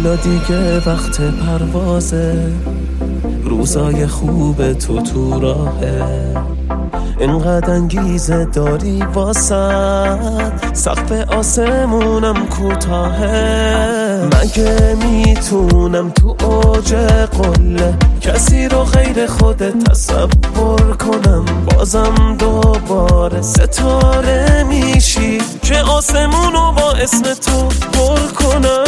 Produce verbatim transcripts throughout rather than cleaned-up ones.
حالا دیگه وقت پروازه، روزای خوب تو تو راهه، اینقدر انگیزه داری واسد، سقف آسمونم کوتاهه. مگه میتونم تو اوج قله کسی رو غیر خودت تصور کنم؟ بازم دوباره ستاره میشی که آسمونو با اسم تو پر کنم.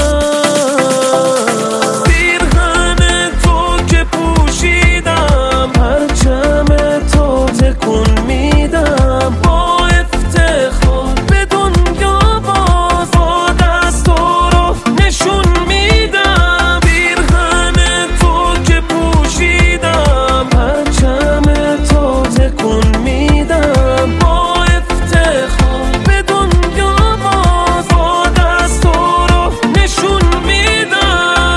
پیرهن تو که پوشیدم، پرچم تو تکون میدم، با افتخار به دنیا باز با دست تو رو نشون میدم. پیرهن تو که پوشیدم، پرچم تو تکون میدم، با افتخار به دنیا باز با دست تو رو نشون میدم.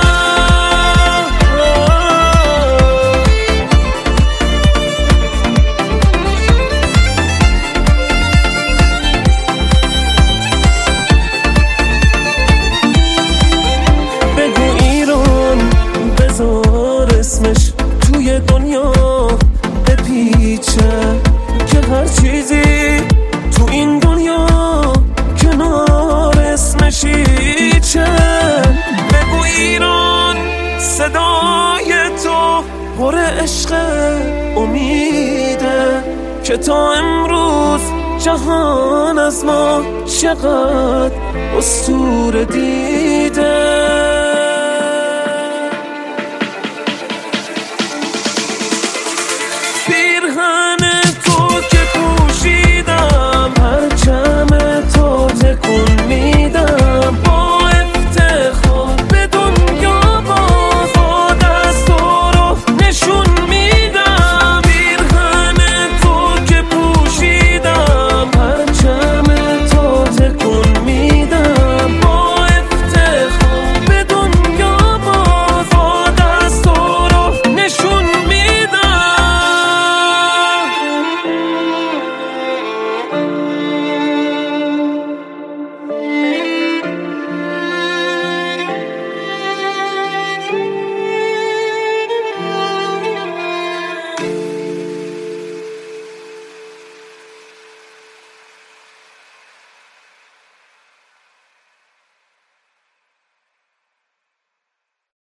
بگو ایران، بذار اسمش توی دنیا بپیچه، که هر چیزی تو این دنیا کنار اسمش هیچه. بگو ایران، صدای تو پر عشق امیده، که تا امروز جهان از ما چقدر اسطوره دیده.